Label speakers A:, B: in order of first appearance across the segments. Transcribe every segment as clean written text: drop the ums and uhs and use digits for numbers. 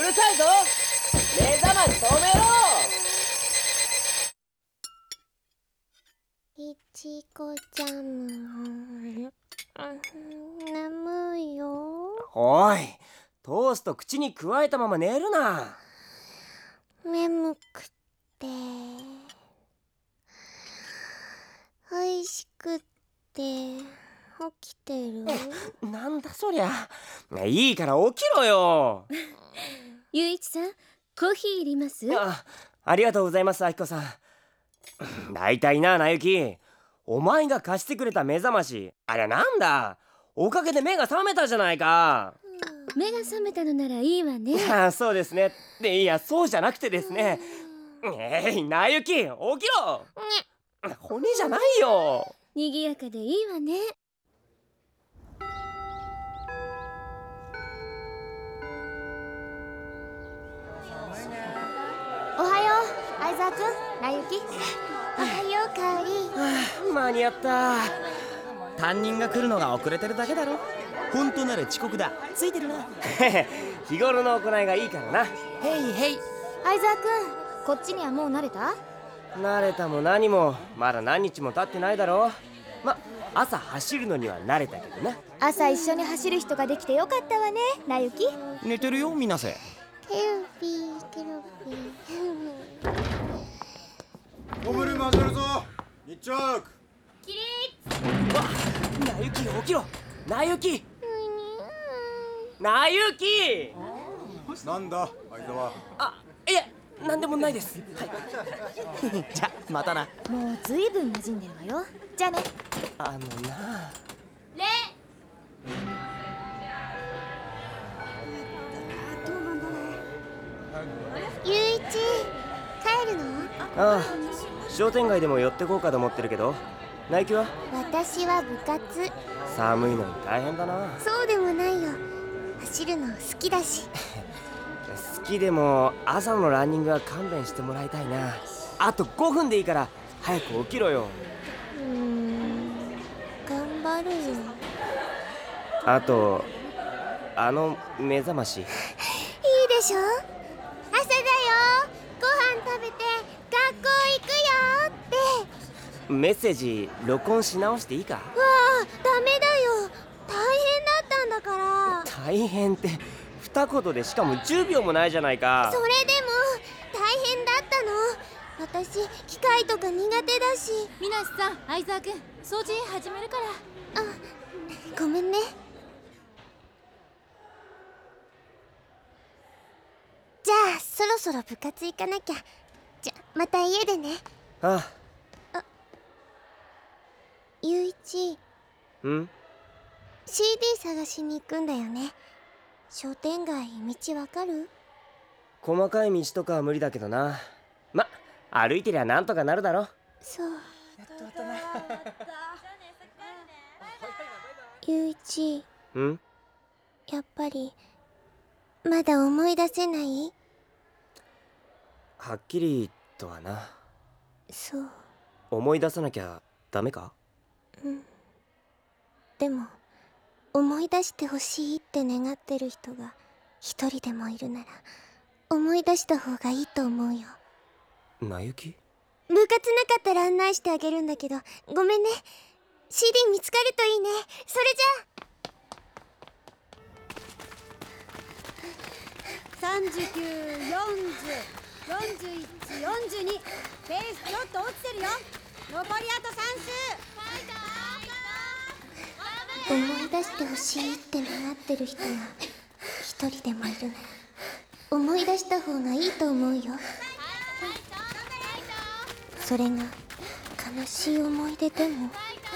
A: るさいぞ。目覚まし止めろ。
B: いちごジャム、眠いよ。
A: おい、トースト口にくわえたまま寝るな。
B: 眠くて美味しくって起きてる。
A: なんだそりゃ。いいから起きろよ。
C: ゆういちさん、コーヒーいります？
A: ありがとうございます、あきこさん。だいたいな、なゆき、お前が貸してくれた目覚まし、あれなんだ。おかげで目が覚めたじゃないか。
C: 目が覚めたのならいいわね。
A: そうですね。いや、そうじゃなくてですね。なゆき、起きろ。骨じゃないよ。
C: にぎやかでいいわね。
B: おはよう、相沢くん、なゆき。おはよう、かおり。
A: 間に合った。
D: 担任が来るのが遅れてるだけだろ。本当なら遅刻だ。ついてるな。
A: 日頃の行いがいいからな。
D: ヘイヘイ。
B: 相沢くん、こっちにはもう慣れた？
A: 慣れたも何もまだ何日も経ってないだろ。朝走るのには慣れたけどな。
B: 朝一緒に走る人ができてよかったわね、なゆき。
D: 寝てるよ、みなせ。
B: ケルピー、ケルピー。
E: ゴブル混ぜるぞ。日直。
A: なゆき、起きろ。なゆき、なゆき。
E: なんだ相沢。
A: いえ、なんでもないです。
D: じゃ、またな。
B: もうずいぶん馴染んでるわよ。じゃあね。
A: あのな。
B: ゆういち、帰るの？
A: ああ、商店街でも寄ってこうかと思ってるけど。なゆきは？
B: 私は部活。
A: 寒いのに大変だな。
B: そうでもないよ。走るの好きだし。
A: 好きでも朝のランニングは勘弁してもらいたいな。あと5分でいいから早く起きろよ。
B: 頑張るよ。
A: あと目覚まし。
B: いいでしょ？朝だよ。ご飯食べて学校行くよって。
A: メッセージ録音し直していいか？
B: わあ、ダメだよ。大変だったんだから。
A: 大変って二言でしかも10秒もないじゃないか。
B: それでも大変だったの。私機械とか苦手だし。
C: みなしさん、相沢くん、掃除始めるから。
B: ごめんね。じゃあそろそろ部活行かなきゃ。じゃまた家でね。
A: あ
B: ゆういち、
A: ん
B: CD 探しに行くんだよね。商店街道わかる？
A: 細かい道とかは無理だけどな。歩いてりゃなんとかなるだろ。
B: そう。ゆういち、やっぱりまだ思い出せない？
A: はっきりとはな。
B: そう。
A: 思い出さなきゃダメか？
B: でも思い出してほしいって願ってる人が一人でもいるなら思い出した方がいいと思うよ。
A: なゆき？
B: 部活なかったら案内してあげるんだけど、ごめんね。 CD 見つかるといいね。それじゃあ。
F: 39、40、41、42。ペースちょっと落ちてるよ。残りあと3周。
B: 思い出してほしいって願ってる人が一人でもいるなら思い出した方がいいと思うよ。それが悲しい思い出でも。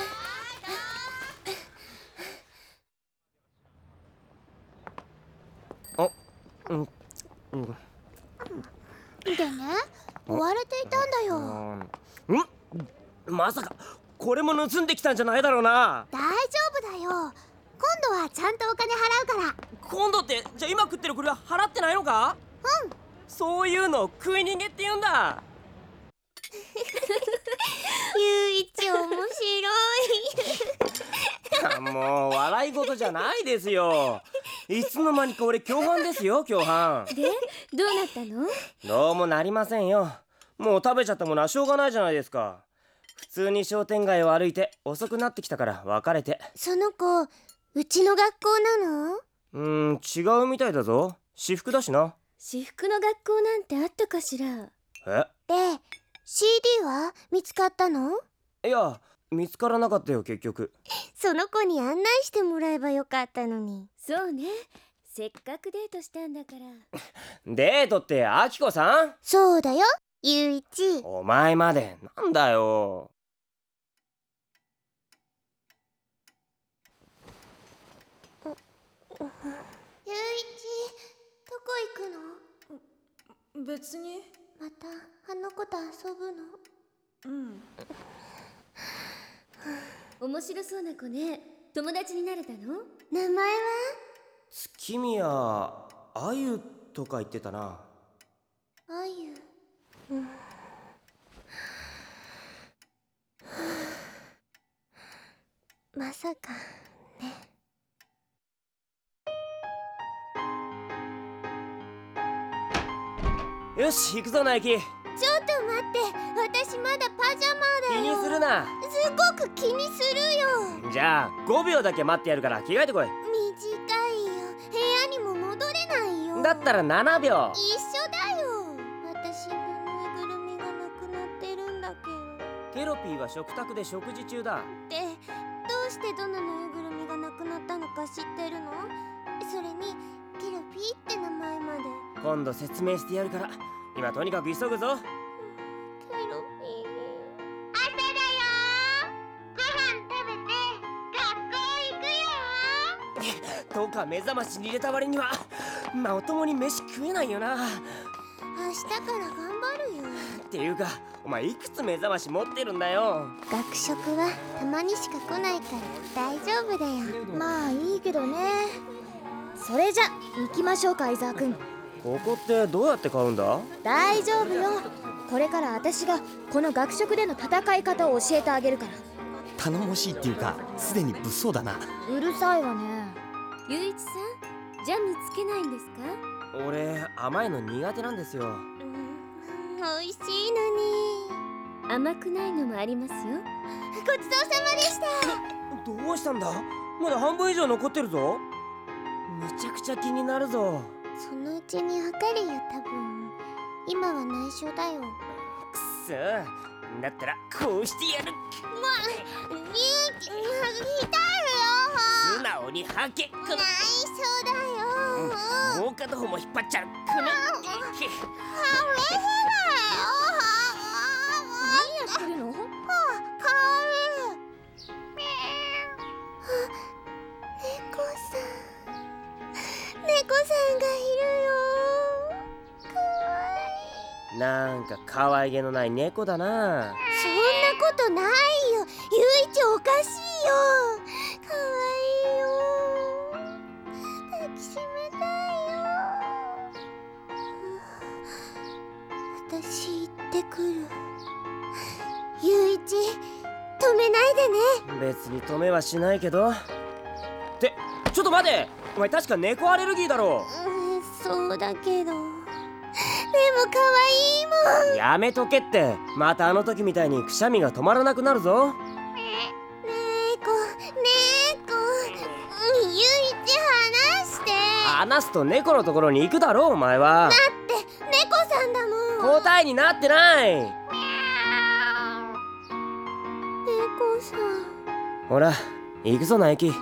B: でね、追われていたんだよ。
A: まさかこれも盗んできたんじゃないだろうな。
B: 大丈夫だよ。今度はちゃんとお金払うから。
A: 今度って、じゃあ今食ってるこれは払ってないのか？そういうのを食い逃げって言うんだ。
B: ゆういち面白い。
A: もう笑い事じゃないですよ。いつの間にか俺共犯ですよ、共犯。
C: でどうなったの？
A: どうもなりませんよ。もう食べちゃったものはしょうがないじゃないですか。普通に商店街を歩いて遅くなってきたから別れて。
B: その子、うちの学校なの？
A: 違うみたいだぞ。私服だしな。
C: 私服の学校なんてあったかしら？
A: え？
B: で、CD は見つかったの？
A: いや、見つからなかったよ結局。
B: その子に案内してもらえばよかったのに。
C: そうね、せっかくデートしたんだから。
A: デートってアキコさん？
B: そうだよ、ゆういち。
A: お前までなんだよ。
B: ゆういち、どこ行くの？
G: 別に。
B: またあの子と遊ぶの？
C: 面白そうな子ね。友達になれたの？
B: 名前は？
A: 月宮あゆとか言ってたな。
B: あゆ。まさかね。
A: よし行くぞナイキ。
B: ちょっと待って、私まだパジャマ
A: 気に
B: だよ。
A: するな。
B: すごく気にするよ。
A: じゃあ5秒だけ待ってやるから着替えてこい。
B: 短いよ、部屋にも戻れないよ。
A: だったら7秒。
B: 一緒だよ。私のぬいぐるみがなくなってるんだけど。
A: ケロピーは食卓で食事中だ。
B: で、どうしてどのぬいぐるみがなくなったのか知ってるの？それにケロピーって名前まで。
A: 今度説明してやるから、今とにかく急ぐぞ。
B: ケロピー。朝だよ。ご飯食べて学校行くよ。
A: とか目覚ましに入れた割にはまともに飯食えないよな。
B: 明日から頑張るよ。
A: っていうかお前いくつ目覚まし持ってるんだよ。
B: 学食はたまにしか来ないから大丈夫だよ。
G: まあいいけどね。それじゃ行きましょうか、伊沢くん。
A: ここってどうやって買うんだ？
G: 大丈夫よ。これから私がこの学食での戦い方を教えてあげるから。
D: 頼もしいっていうか、すでに物騒だな。
G: うるさいわね。
C: ゆういちさん、ジャムつけないんですか？
A: 俺甘いの苦手なんですよ。
B: 美味しいのに。
C: 甘くないのもありますよ。
B: ごちそうさまでした。
A: どうしたんだ？まだ半分以上残ってるぞ。むちゃくちゃ気になるぞ。
B: そのうちにわかるよ、多分。今は内緒だよ。
A: くそ、だったらこうしてやる。
B: 痛いよ。
A: 素直に吐け。
B: 内緒だよ。
A: もう片方も引っ張っちゃう。
G: 何やってるの？
B: 猫さんがいるよ。かわいい。
A: なんか可愛げのない猫だな。
B: そんなことないよ。ゆういちおかしいよ。かわいいよ。抱きしめたいよ。私行ってくる。ゆういち、止めないでね。
A: 別に止めはしないけど。ってちょっと待て、お前確か猫アレルギーだろ。
B: そうだけど、でも可愛いもん。
A: やめとけって。またあの時みたいにくしゃみが止まらなくなるぞ。
B: 猫、ゆういち離して。
A: 話すと猫のところに行くだろお前は。
B: だって猫さんだもん。
A: 答えになってない。
B: 猫さん。
A: ほら行くぞナイキ。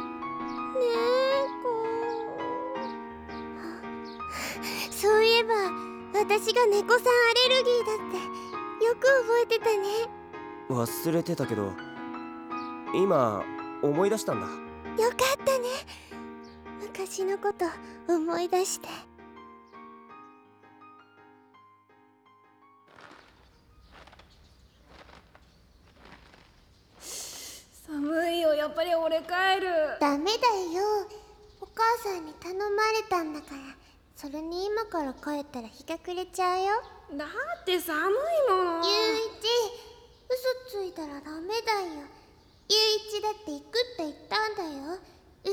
B: そういえば私が猫さんアレルギーだってよく覚えてたね。
A: 忘れてたけど今思い出したんだ。
B: よかったね、昔のこと思い出して。
G: 寒いよ、やっぱり俺帰る。
B: ダメだよ、お母さんに頼まれたんだから。それに今から帰ったら日が暮れちゃうよ。
G: だって寒いもの。
B: ゆういち、嘘ついたらダメだよ。ゆういちだって行くって言ったんだよ。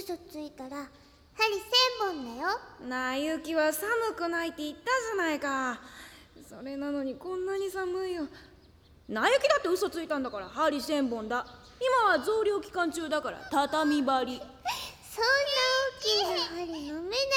B: 嘘ついたら針1000本だよ。
F: なゆきは寒くないって言ったじゃないか。それなのにこんなに寒いよ。なゆきだって嘘ついたんだから針1000本だ。今は増量期間中だから畳針。
B: そんな大きな針飲めない